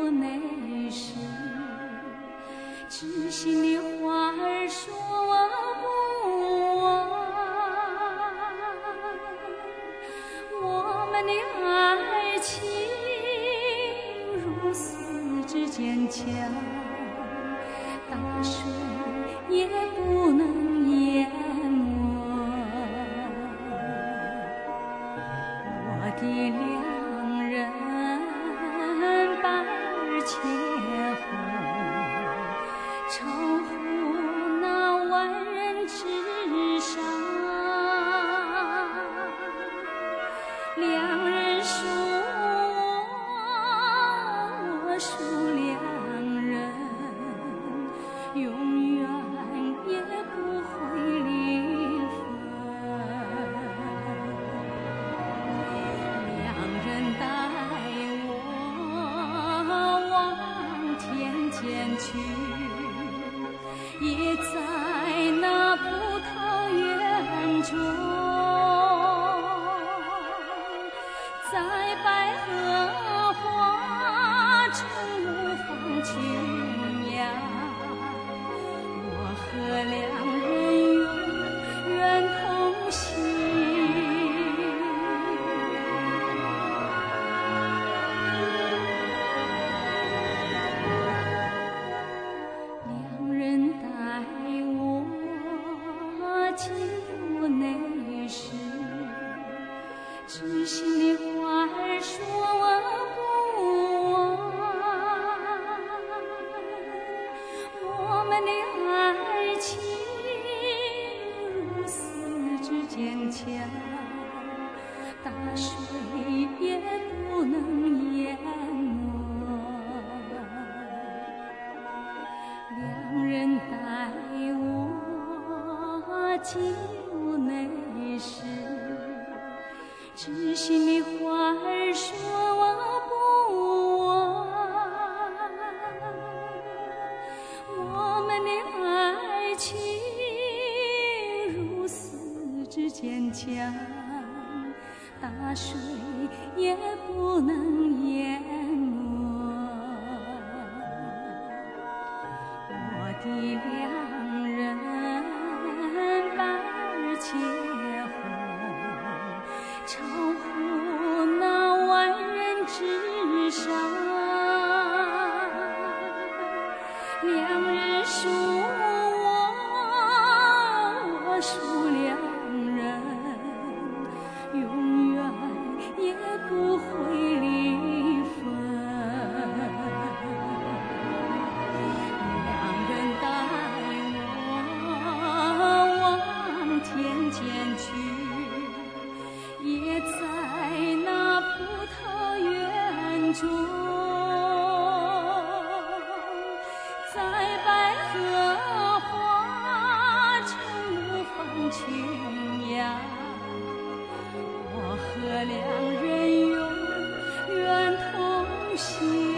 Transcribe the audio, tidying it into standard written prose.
府内时，知心的话儿说不完，我们的爱情如丝之坚强，大水也不能淹没我的良人，百日切后，超乎那万人之上。良人属我，我属良人，永远也不会离分。良人带我往田间去，也在那葡萄园中，在百合花成无芳群呀，我和良人永远同行。良人带我进府内时，知心的话儿说不完，我们的爱情如丝之坚强，大水也不能淹没。良人带我进屋内时，知心的话儿说不完，我们的爱情如丝之坚强，大水也不能淹没我的良人，百日切后，超乎那万人之上。良人属我，我属良人，永远也不会离分。良人带我往田间去，也在那葡萄园中，在百合花成无芳群呀，我和良人永远同行。